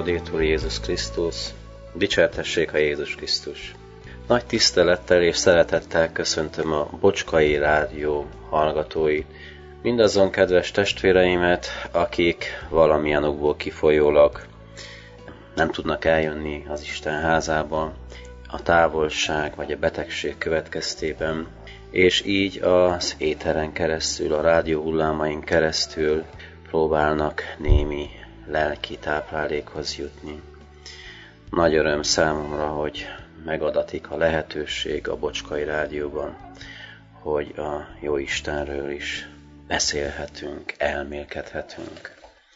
Laudetur Jézus Krisztus, dicsértessék a Jézus Krisztus. Nagy tisztelettel és szeretettel köszöntöm a Bocskai Rádió hallgatóit, mindazon kedves testvéreimet, akik valamilyen okból kifolyólag nem tudnak eljönni az Isten házába, a távolság vagy a betegség következtében, és így az éteren keresztül, a rádió hullámain keresztül próbálnak némi lelki táplálékhoz jutni. Nagy öröm számomra, hogy megadatik a lehetőség a Bocskai Rádióban, hogy a Jóistenről is beszélhetünk, elmélkedhetünk.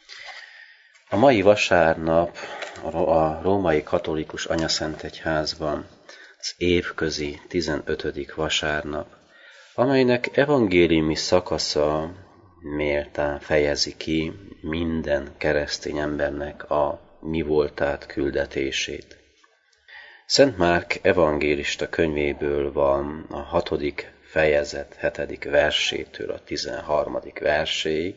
A mai vasárnap a Római Katolikus Anyaszentegyházban az évközi 15. vasárnap, amelynek evangéliumi szakasza méltán fejezi ki minden keresztény embernek a mi voltát küldetését. Szent Márk evangélista könyvéből van a 6. fejezet 7. versétől a 13. verséig,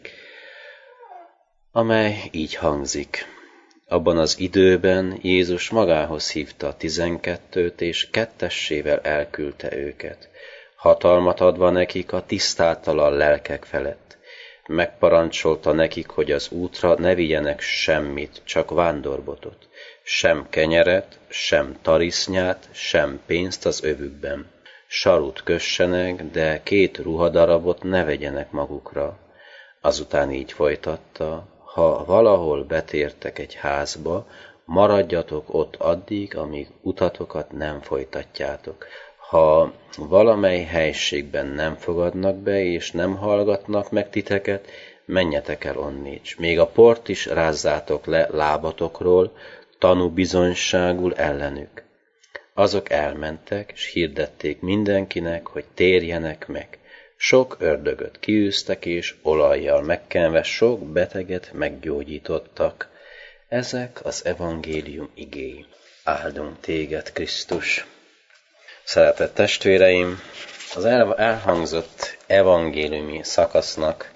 amely így hangzik. Abban az időben Jézus magához hívta a 12-t, és kettessével elküldte őket, hatalmat adva nekik a tisztátalan lelkek felett. Megparancsolta nekik, hogy az útra ne vigyenek semmit, csak vándorbotot, sem kenyeret, sem tarisznyát, sem pénzt az övükben. Sarut kössenek, de 2 ruhadarabot ne vegyenek magukra. Azután így folytatta, ha valahol betértek egy házba, maradjatok ott addig, amíg utatokat nem folytatjátok. Ha valamely helységben nem fogadnak be, és nem hallgatnak meg titeket, menjetek el onnét. Még a port is rázzátok le lábatokról, tanúbizonyságul ellenük. Azok elmentek, és hirdették mindenkinek, hogy térjenek meg. Sok ördögöt kiűztek, és olajjal megkenve sok beteget meggyógyítottak. Ezek az evangélium igéi. Áldunk téged, Krisztus! Szeretett testvéreim, az elhangzott evangéliumi szakasznak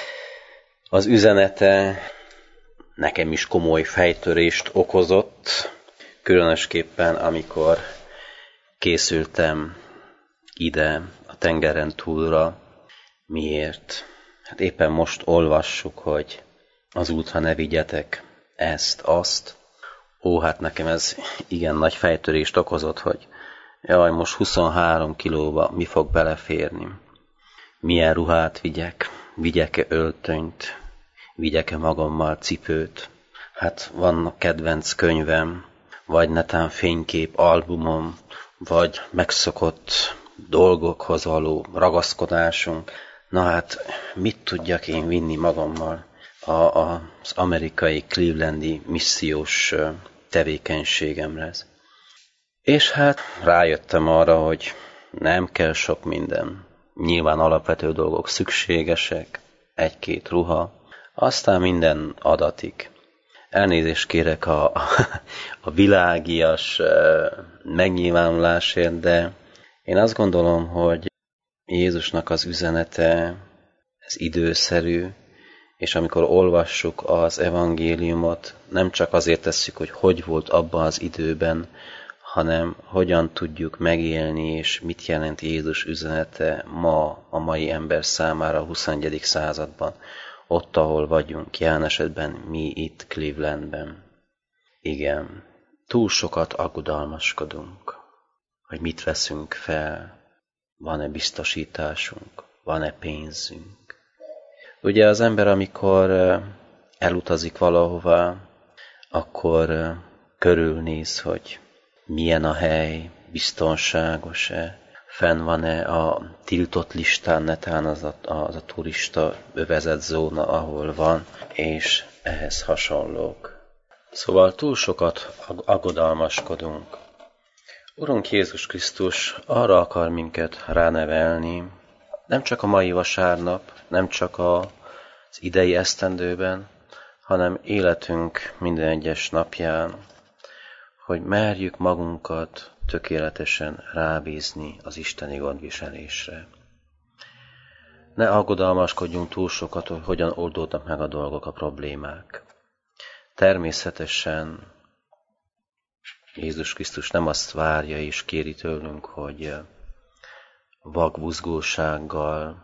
az üzenete nekem is komoly fejtörést okozott, különösképpen amikor készültem ide a tengeren túlra. Miért? Hát éppen most olvassuk, hogy az útra ne vigyetek ezt, azt. Hát nekem ez igen nagy fejtörést okozott, hogy jaj, most 23 kilóba mi fog beleférni? Milyen ruhát vigyek? Vigyek-e öltönyt? Vigyek-e magammal cipőt? Hát vannak kedvenc könyvem, vagy netán fénykép albumom, vagy megszokott dolgokhoz való ragaszkodásunk. Na hát, mit tudjak én vinni magammal az amerikai Clevelandi missziós tevékenységemre? És hát rájöttem arra, hogy nem kell sok minden. Nyilván alapvető dolgok szükségesek, 1-2 ruha, aztán minden adatik. Elnézést kérek a világias megnyilvánulásért, de én azt gondolom, hogy Jézusnak az üzenete, ez időszerű, és amikor olvassuk az evangéliumot, nem csak azért tesszük, hogy volt abban az időben, hanem hogyan tudjuk megélni, és mit jelent Jézus üzenete ma a mai ember számára a 21. században, ott, ahol vagyunk, jelen esetben mi itt Clevelandben. Igen, túl sokat aggodalmaskodunk, hogy mit veszünk fel, van-e biztosításunk, van-e pénzünk. Ugye az ember, amikor elutazik valahova, akkor körülnéz, hogy milyen a hely, biztonságos-e, fenn van-e a tiltott listán, netán az a turista övezet zóna, ahol van, és ehhez hasonlók. Szóval túl sokat aggodalmaskodunk. Urunk Jézus Krisztus arra akar minket ránevelni, nem csak a mai vasárnap, nem csak az idei esztendőben, hanem életünk minden egyes napján, hogy merjük magunkat tökéletesen rábízni az isteni gondviselésre. Ne aggodalmaskodjunk túl sokat, hogy hogyan oldódnak meg a dolgok, a problémák. Természetesen Jézus Krisztus nem azt várja és kéri tőlünk, hogy vakbuzgósággal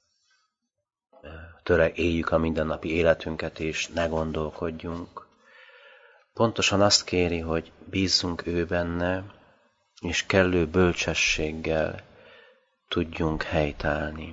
éljük a mindennapi életünket, és ne gondolkodjunk. Pontosan azt kéri, hogy bízzunk ő benne, és kellő bölcsességgel tudjunk helytállni.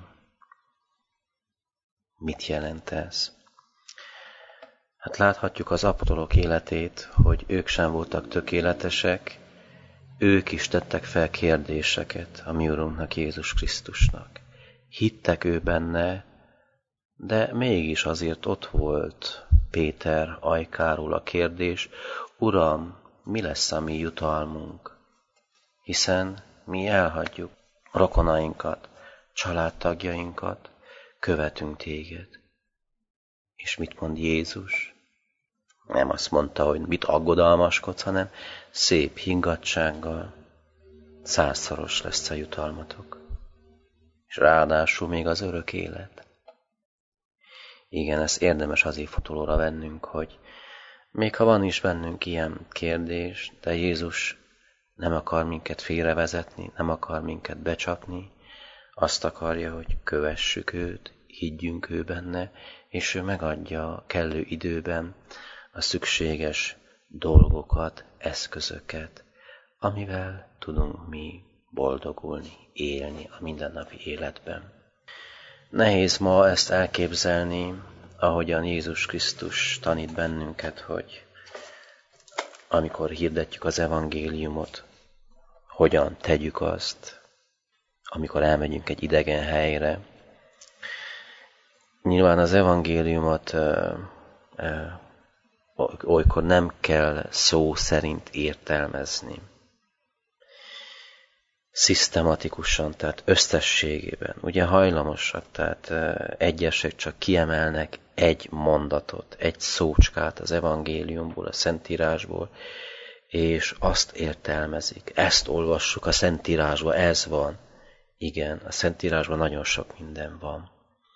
Mit jelent ez? Hát láthatjuk az apostolok életét, hogy ők sem voltak tökéletesek, ők is tettek fel kérdéseket a mi Urunknak, Jézus Krisztusnak. Hittek ő benne, de mégis azért ott volt Péter ajkáról a kérdés, Uram, mi lesz a mi jutalmunk? Hiszen mi elhagyjuk rokonainkat, családtagjainkat, követünk téged. És mit mond Jézus? Nem azt mondta, hogy mit aggodalmaskodsz, hanem szép higgadtsággal 100-szoros lesz a jutalmatok. És ráadásul még az örök élet. Igen, ezt érdemes azért fotolóra vennünk, hogy még ha van is bennünk ilyen kérdés, de Jézus nem akar minket félrevezetni, nem akar minket becsapni, azt akarja, hogy kövessük őt, higgyünk ő benne, és ő megadja kellő időben a szükséges dolgokat, eszközöket, amivel tudunk mi boldogulni, élni a mindennapi életben. Nehéz ma ezt elképzelni, ahogyan Jézus Krisztus tanít bennünket, hogy amikor hirdetjük az evangéliumot, hogyan tegyük azt, amikor elmegyünk egy idegen helyre. Nyilván az evangéliumot olykor nem kell szó szerint értelmezni. Szisztematikusan, tehát összességében. Ugye hajlamosak, tehát egyesek csak kiemelnek egy mondatot, egy szócskát az evangéliumból, a Szentírásból, és azt értelmezik. Ezt olvassuk a Szentírásban, ez van. Igen, a Szentírásban nagyon sok minden van.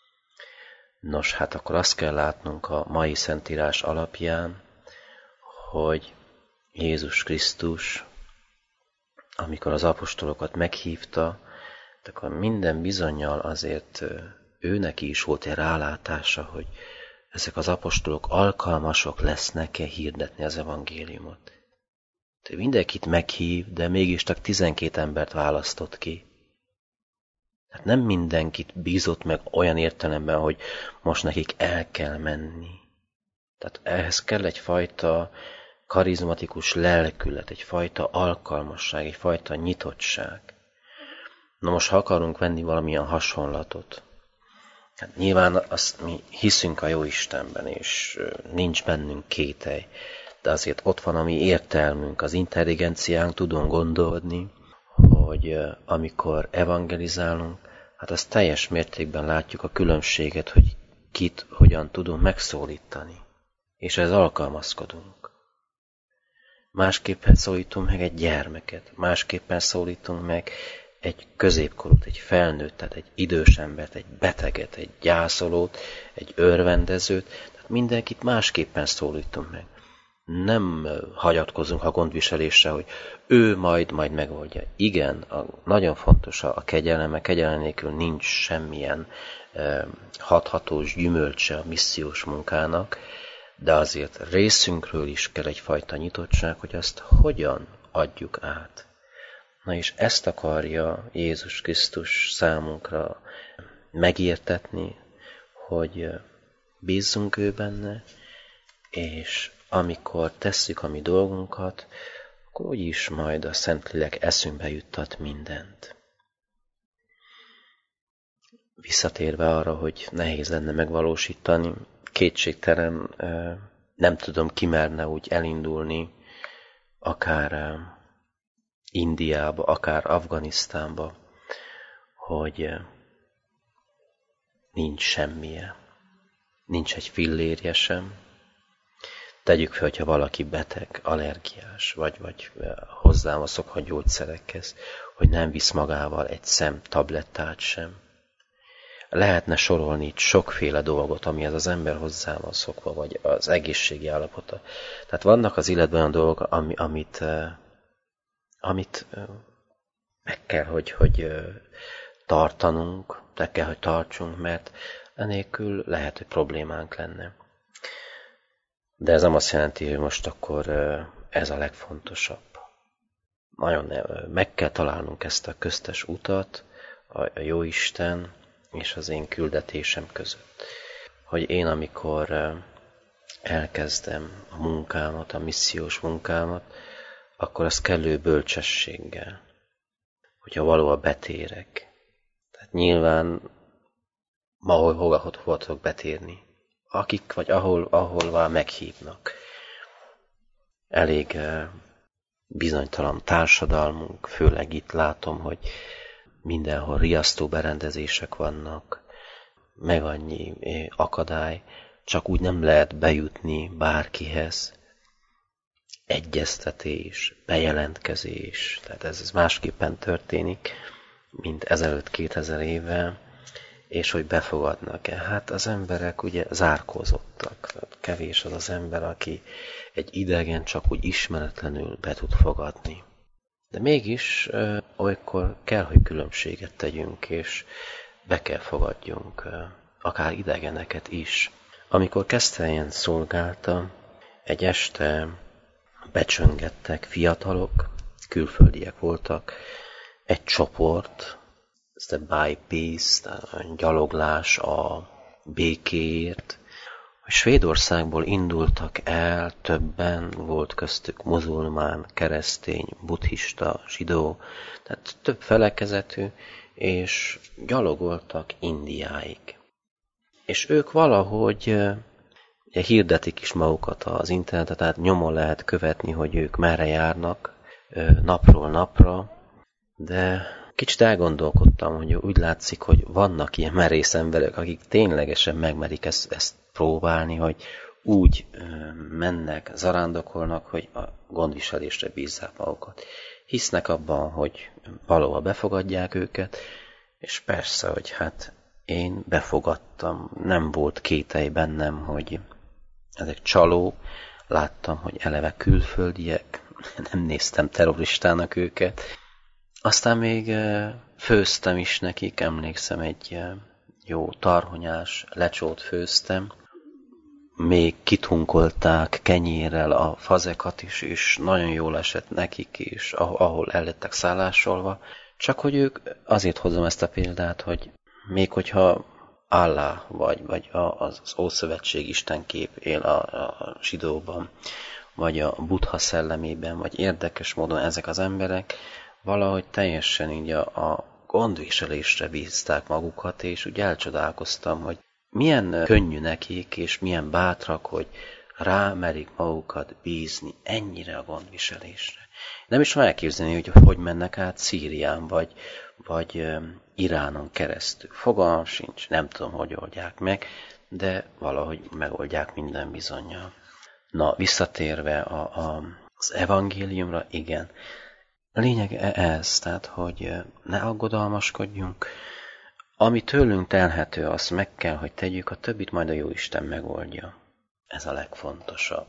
Nos, hát akkor azt kell látnunk a mai Szentírás alapján, hogy Jézus Krisztus, amikor az apostolokat meghívta, akkor minden bizonnyal azért őneki is volt egy rálátása, hogy ezek az apostolok alkalmasok lesznek-e hirdetni az evangéliumot. Mindenkit meghív, de mégis csak 12 embert választott ki. Tehát nem mindenkit bízott meg olyan értelemben, hogy most nekik el kell menni. Tehát ehhez kell egyfajta karizmatikus lelkület, egyfajta alkalmasság, egyfajta nyitottság. Na most, ha akarunk venni valamilyen hasonlatot, hát nyilván azt mi hiszünk a Jóistenben, és nincs bennünk kételj, de azért ott van a mi értelmünk, az intelligenciánk, tudunk gondolni, hogy amikor evangelizálunk, hát azt teljes mértékben látjuk a különbséget, hogy kit hogyan tudunk megszólítani, és ez alkalmazkodunk. Másképpen szólítunk meg egy gyermeket, másképpen szólítunk meg egy középkorút, egy felnőttet, egy idős embert, egy beteget, egy gyászolót, egy örvendezőt, tehát mindenkit másképpen szólítunk meg. Nem hagyatkozunk a gondviselésre, hogy ő majd megoldja. Igen, nagyon fontos a kegyelem, a kegyelem nélkül nincs semmilyen hathatós gyümölcse a missziós munkának, de azért részünkről is kell egyfajta nyitottság, hogy azt hogyan adjuk át. Na és ezt akarja Jézus Krisztus számunkra megértetni, hogy bízzunk ő benne, és amikor tesszük a mi dolgunkat, akkor úgyis majd a Szentlélek eszünkbe juttat mindent. Visszatérve arra, hogy nehéz lenne megvalósítani, kétségtelen nem tudom, ki merne úgy elindulni, akár Indiába, akár Afganisztánba, hogy nincs semmije, nincs egy fillérje sem. Tegyük fel, hogyha valaki beteg, allergiás, vagy hozzám a szokott gyógyszerekhez, hogy nem visz magával egy szem tablettát sem. Lehetne sorolni itt sokféle dolgot, amihez az ember hozzá van szokva, vagy az egészségi állapota. Tehát vannak az életben olyan dolgok, amit amit meg kell, hogy tartanunk, meg kell, hogy tartsunk, mert enélkül lehet, hogy problémánk lenne. De ez nem azt jelenti, hogy most akkor ez a legfontosabb. Nagyon meg kell találnunk ezt a köztes utat, a Jóisten és az én küldetésem között. Hogy én, amikor elkezdem a munkámat, a missziós munkámat, akkor az kellő bölcsességgel, hogyha valóban betérek. Tehát nyilván ma hova tudok betérni? Akik vagy ahová meghívnak. Elég bizonytalan társadalmunk, főleg itt látom, hogy mindenhol riasztó berendezések vannak, meg annyi akadály, csak úgy nem lehet bejutni bárkihez. Egyeztetés, bejelentkezés, tehát ez másképpen történik, mint ezelőtt 2000 évvel, és hogy befogadnak-e. Hát az emberek ugye zárkózottak. Kevés az az ember, aki egy idegen csak úgy ismeretlenül be tud fogadni. De mégis olykor kell, hogy különbséget tegyünk, és be kell fogadjunk akár idegeneket is. Amikor Keszthelyen szolgáltam, egy este becsöngettek fiatalok, külföldiek voltak, egy csoport, ez a by peace, a gyaloglás a békéért. A Svédországból indultak el, többen, volt köztük muzulmán, keresztény, buddhista, zsidó, tehát több felekezetű, és gyalogoltak Indiáig. És ők valahogy hirdetik is magukat az interneten, tehát nyomon lehet követni, hogy ők merre járnak napról napra, de kicsit elgondolkodtam, hogy úgy látszik, hogy vannak ilyen merész emberek, akik ténylegesen megmerik ezt próbálni, hogy úgy mennek, zarándokolnak, hogy a gondviselésre bízzák magukat. Hisznek abban, hogy valóban befogadják őket, és persze, hogy hát én befogadtam, nem volt kételj bennem, hogy ezek csalók, láttam, hogy eleve külföldiek, nem néztem terroristának őket. Aztán még főztem is nekik, emlékszem, egy jó tarhonyás lecsót főztem. Még kitunkolták kenyérrel a fazekat is, és nagyon jól esett nekik is, ahol el lettek szállásolva. Csak hogy ők, azért hozom ezt a példát, hogy még hogyha Allah vagy az Ószövetség istenkép él a zsidóban, vagy a Buddha szellemében, vagy érdekes módon ezek az emberek valahogy teljesen így a gondviselésre bízták magukat, és úgy elcsodálkoztam, hogy milyen könnyű nekik, és milyen bátrak, hogy rámerik magukat bízni ennyire a gondviselésre. Nem is tudom elképzelni, hogy mennek át Szírián, vagy Iránon keresztül. Fogalmam sincs, nem tudom, hogy oldják meg, de valahogy megoldják minden bizonnyal. Na, visszatérve az evangéliumra, igen. A lényeg ez, tehát, hogy ne aggodalmaskodjunk. Ami tőlünk telhető, azt meg kell, hogy tegyük, a többit majd a Jóisten megoldja. Ez a legfontosabb.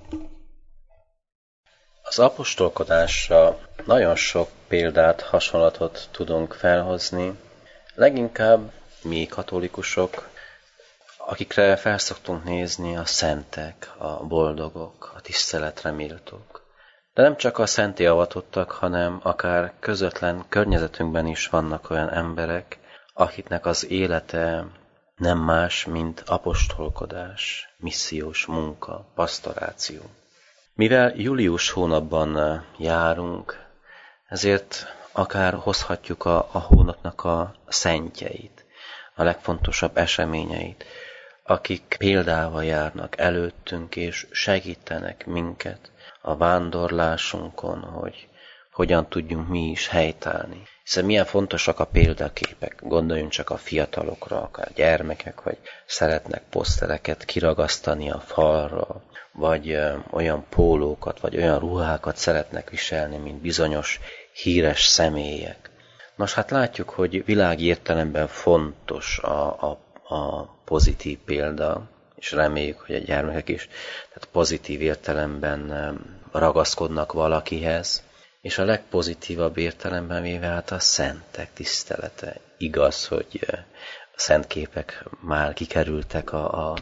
Az apostolkodásra nagyon sok példát, hasonlatot tudunk felhozni. Leginkább mi katolikusok, akikre felszoktunk nézni, a szentek, a boldogok, a tiszteletre méltók. De nem csak a szenté avatottak, hanem akár közvetlen környezetünkben is vannak olyan emberek, akiknek az élete nem más, mint apostolkodás, missziós munka, pastoráció. Mivel július hónapban járunk, ezért akár hozhatjuk a hónapnak a szentjeit, a legfontosabb eseményeit, akik példával járnak előttünk és segítenek minket a vándorlásunkon, hogy hogyan tudjunk mi is helytállni. Hiszen milyen fontosak a példaképek, gondoljunk csak a fiatalokra, akár gyermekek, vagy szeretnek posztereket kiragasztani a falra, vagy olyan pólókat, vagy olyan ruhákat szeretnek viselni, mint bizonyos híres személyek. Nos, hát látjuk, hogy világi értelemben fontos a pozitív példa, és reméljük, hogy a gyermekek is tehát pozitív értelemben ragaszkodnak valakihez, És a legpozitívabb értelemben véve hát a szentek tisztelete. Igaz, hogy a szentképek már kikerültek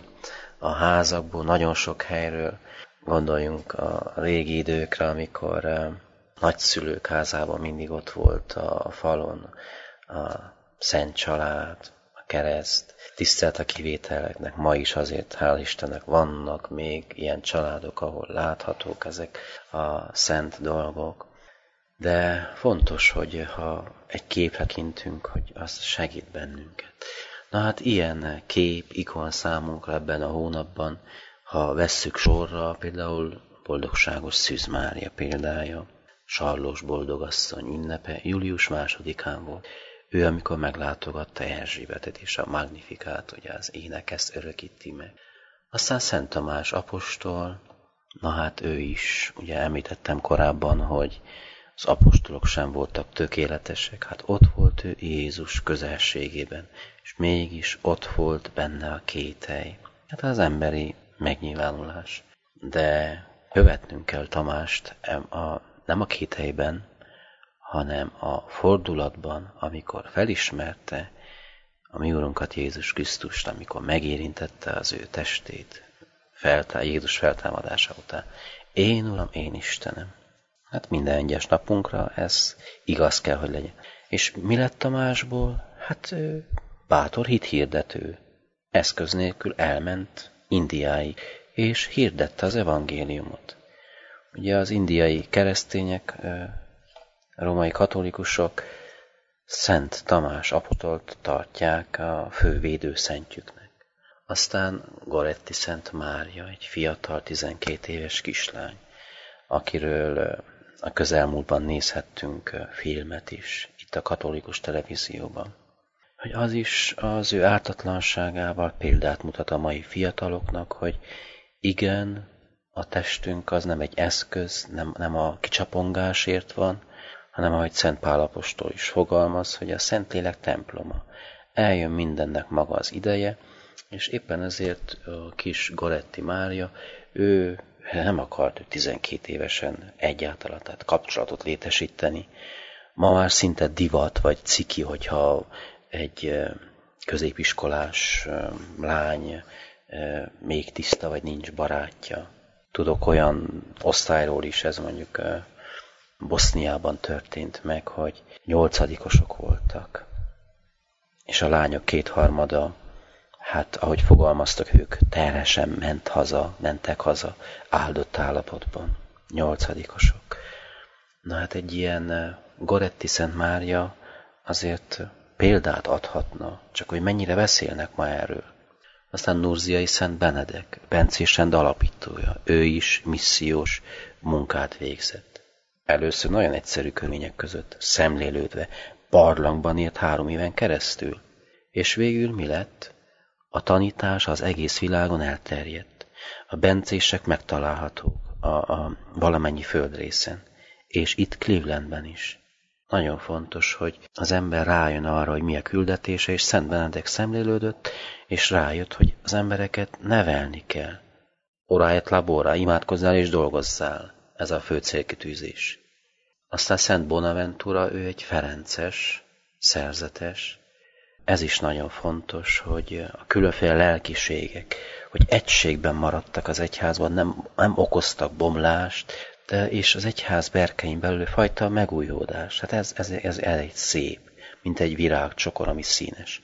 a házakból, nagyon sok helyről. Gondoljunk a régi időkre, amikor nagyszülők házában mindig ott volt a falon a Szent Család, a kereszt, tisztelt a kivételeknek. Ma is azért, hál' Istennek, vannak még ilyen családok, ahol láthatók ezek a szent dolgok. De fontos, hogy ha egy képre kintünk, hogy az segít bennünket. Na hát ilyen kép, ikon számunkra ebben a hónapban, ha vesszük sorra, például Boldogságos Szűz Mária példája, Sarlós boldogasszony ünnepe július 2-án volt. Ő, amikor meglátogatta Erzsébetet és a Magnifikát, ugye az ének ezt örökíti meg. Aztán Szent Tamás apostol, na hát ő is, ugye említettem korábban, hogy az apostolok sem voltak tökéletesek, hát ott volt ő Jézus közelségében, és mégis ott volt benne a kételj. Hát az emberi megnyilvánulás. De követnünk kell Tamást nem a kételyben, hanem a fordulatban, amikor felismerte a mi Urunkat Jézus Krisztust, amikor megérintette az ő testét, Jézus feltámadása után. Én Uram, én Istenem. Hát minden egyes napunkra ez igaz kell, hogy legyen. És mi lett Tamásból? Hát bátor hithirdető. Eszköz nélkül elment Indiáig, és hirdette az evangéliumot. Ugye az indiai keresztények, római katolikusok Szent Tamás apostolt tartják a fő védőszentjüknek. Aztán Goretti Szent Mária, egy fiatal 12 éves kislány, akiről a közelmúltban nézhettünk filmet is, itt a katolikus televízióban. Hogy az is az ő ártatlanságával példát mutat a mai fiataloknak, hogy igen, a testünk az nem egy eszköz, nem a kicsapongásért van, hanem ahogy Szent Pál apostol is fogalmaz, hogy a Szentlélek temploma. Eljön mindennek maga az ideje, és éppen ezért a kis Goretti Mária, ő nem akart 12 évesen egyáltalán, tehát kapcsolatot létesíteni. Ma már szinte divat vagy ciki, hogyha egy középiskolás lány még tiszta, vagy nincs barátja. Tudok olyan osztályról is, ez mondjuk Boszniában történt meg, hogy 8-osok voltak. És a lányok 2/3, hát ahogy fogalmaztak ők, terhesen mentek haza, áldott állapotban. 8-osok. Na hát egy ilyen Goretti Szent Mária azért példát adhatna, csak hogy mennyire beszélnek ma erről. Aztán Nurziai Szent Benedek, bencés rend alapítója, ő is missziós munkát végzett. Először nagyon egyszerű körülmények között, szemlélődve, barlangban élt 3 éven keresztül. És végül mi lett? A tanítás az egész világon elterjedt. A bencések megtalálhatók a valamennyi földrészen, és itt Clevelandben is. Nagyon fontos, hogy az ember rájön arra, hogy mi a küldetése, és Szent Benedek szemlélődött, és rájött, hogy az embereket nevelni kell. Ora et labora, imádkozzál és dolgozzál. Ez a fő célkitűzés. Aztán Szent Bonaventura, ő egy ferences, szerzetes. Ez is nagyon fontos, hogy a különféle lelkiségek, hogy egységben maradtak az egyházban, nem okoztak bomlást, és az egyház berkein belül fajta megújódás. Hát ez egy szép, mint egy virágcsokor, ami színes.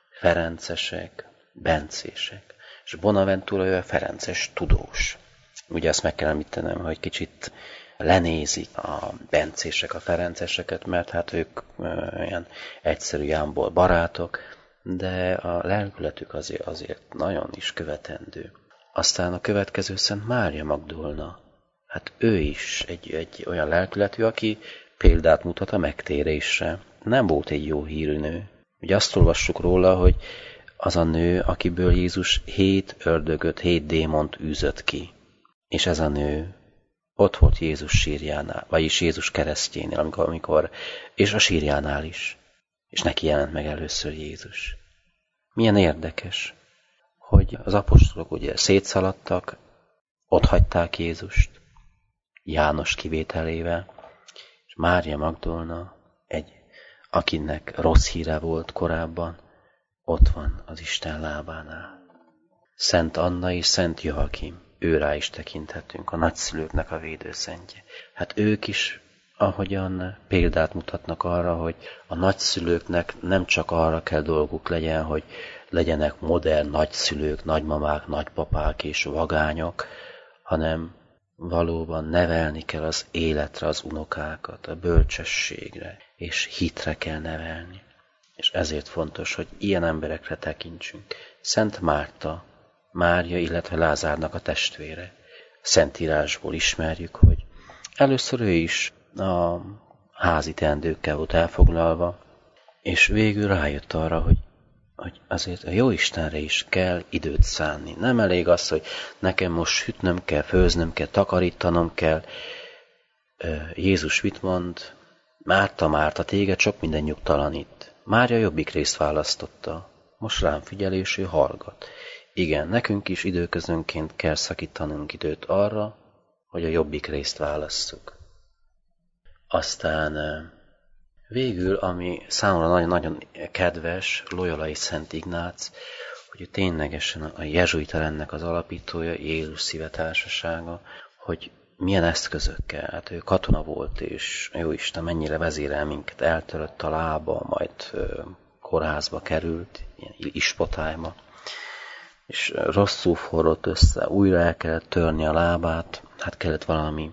Ferencesek, bencések. És Bonaventura, ő a ferences tudós. Ugye azt meg kell említenem, hogy kicsit lenézik a bencések a ferenceseket, mert hát ők olyan egyszerű jámból barátok, de a lelkületük azért nagyon is követendő. Aztán a következő Szent Mária Magdolna, hát ő is egy olyan lelkületű, aki példát mutat a megtérésre. Nem volt egy jó hírű nő. Ugye azt olvassuk róla, hogy az a nő, akiből Jézus 7 ördögöt, 7 démont űzött ki. És ez a nő ott volt Jézus sírjánál, vagyis Jézus keresztjénél, és a sírjánál is. És neki jelent meg először Jézus. Milyen érdekes, hogy az apostolok ugye szétszaladtak, ott hagyták Jézust, János kivételével, és Mária Magdolna, akinek rossz híre volt korábban, ott van az Isten lábánál. Szent Anna és Szent Joachim, őrá is tekinthetünk, a nagyszülőknek a védőszentje. Hát ők is, ahogyan példát mutatnak arra, hogy a nagyszülőknek nem csak arra kell dolguk legyen, hogy legyenek modern nagyszülők, nagymamák, nagypapák és vagányok, hanem valóban nevelni kell az életre az unokákat, a bölcsességre, és hitre kell nevelni. És ezért fontos, hogy ilyen emberekre tekintsünk. Szent Márta, Mária, illetve Lázárnak a testvére. Szentírásból ismerjük, hogy először ő is a házi teendőkkel volt elfoglalva, és végül rájött arra, hogy azért a Jóistenre is kell időt szánni. Nem elég az, hogy nekem most sütnöm kell, főznöm kell, takarítanom kell. Jézus mit mond? Márta, Márta, téged sok minden nyugtalanít. Mária jobbik részt választotta. Most rám figyel, és ő hallgat. Igen, nekünk is időközönként kell szakítanunk időt arra, hogy a jobbik részt válasszuk. Aztán végül, ami számomra nagyon-nagyon kedves, Loyolai Szent Ignác, hogy ő ténylegesen a jezsuita rendnek az alapítója, Jézus Szíve Társasága, hogy milyen eszközökkel, hát ő katona volt, és Jóisten mennyire vezérel minket, eltörött a lába, majd kórházba került, ilyen ispotályba, és rosszul forrott össze, újra el kellett törni a lábát, hát kellett valami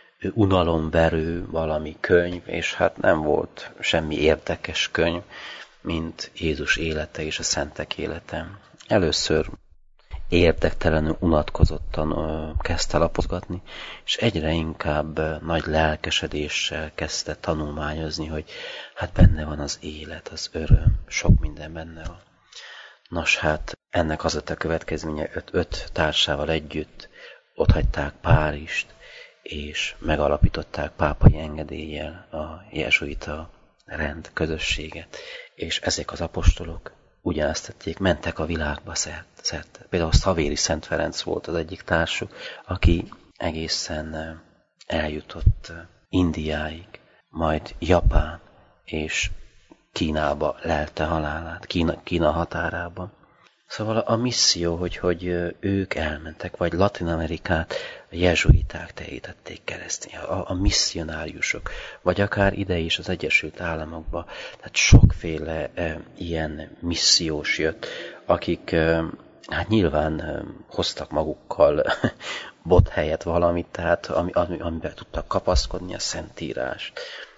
unalomverő, valami könyv, és hát nem volt semmi érdekes könyv, mint Jézus élete és a szentek élete. Először érdektelenül, unatkozottan kezdte lapozgatni, és egyre inkább nagy lelkesedéssel kezdte tanulmányozni, hogy hát benne van az élet, az öröm, sok minden benne van. Nos, hát ennek az a következménye, öt társával együtt otthagyták Párizst, és megalapították pápai engedéllyel a jezsuita rend közösséget, és ezek az apostolok ugyanezt tették, mentek a világba szerte. Például Szavéri Szent Ferenc volt az egyik társuk, aki egészen eljutott Indiáig, majd Japán és Kínába lelte halálát, Kína határában. Szóval a misszió, hogy ők elmentek, vagy Latin-Amerikát a jezsuiták terítették keresztény, a misszionáriusok, vagy akár ide is az Egyesült Államokba. Tehát sokféle ilyen missziós jött, akik hát nyilván hoztak magukkal bot helyett valamit, tehát amiben tudtak kapaszkodni, a Szentírást.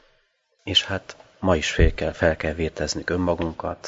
És hát ma is fel kell vérteznünk önmagunkat,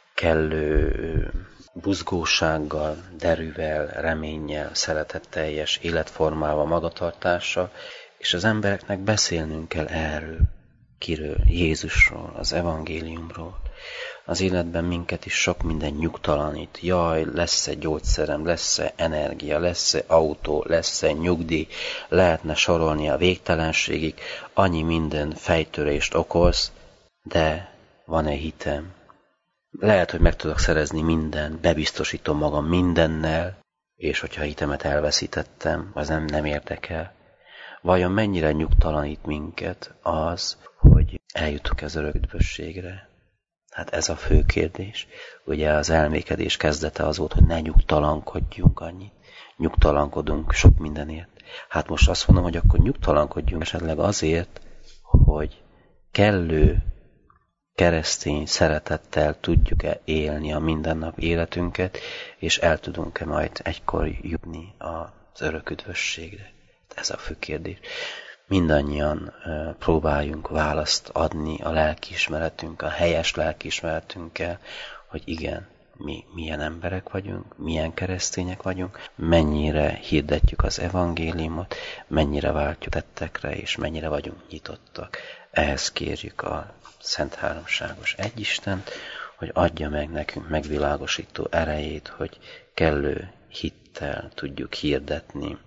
kellő buzgósággal, derűvel, reménnyel, szeretetteljes életformával, magatartással, és az embereknek beszélnünk kell erről, kiről, Jézusról, az evangéliumról. Az életben minket is sok minden nyugtalanít. Jaj, lesz-e gyógyszerem, lesz-e energia, lesz-e autó, lesz-e nyugdíj, lehetne sorolni a végtelenségig, annyi minden fejtörést okoz, de van-e hitem? Lehet, hogy meg tudok szerezni mindent, bebiztosítom magam mindennel, és hogyha hitemet elveszítettem, az nem érdekel. Vajon mennyire nyugtalanít minket az, hogy eljutunk az örök üdvösségre? Hát ez a fő kérdés. Ugye az elmékedés kezdete az volt, hogy ne nyugtalankodjunk annyit. Nyugtalankodunk sok mindenért. Hát most azt mondom, hogy akkor nyugtalankodjunk esetleg azért, hogy kellő keresztény szeretettel tudjuk-e élni a mindennap életünket, és el tudunk-e majd egykor jutni az örök üdvösségre. Ez a fő kérdés. Mindannyian próbáljunk választ adni a lelkiismeretünk, a helyes lelkiismeretünkkel, hogy igen, mi milyen emberek vagyunk, milyen keresztények vagyunk, mennyire hirdetjük az evangéliumot, mennyire váltjuk tettekre, és mennyire vagyunk nyitottak. Ehhez kérjük a Szent Háromságos Egyistent, hogy adja meg nekünk megvilágosító erejét, hogy kellő hittel tudjuk hirdetni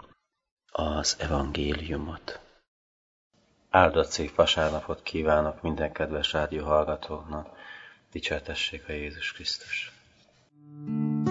az evangéliumot. Áldott szép vasárnapot kívánok minden kedves rádióhallgatóknak, dicsértessék a Jézus Krisztus!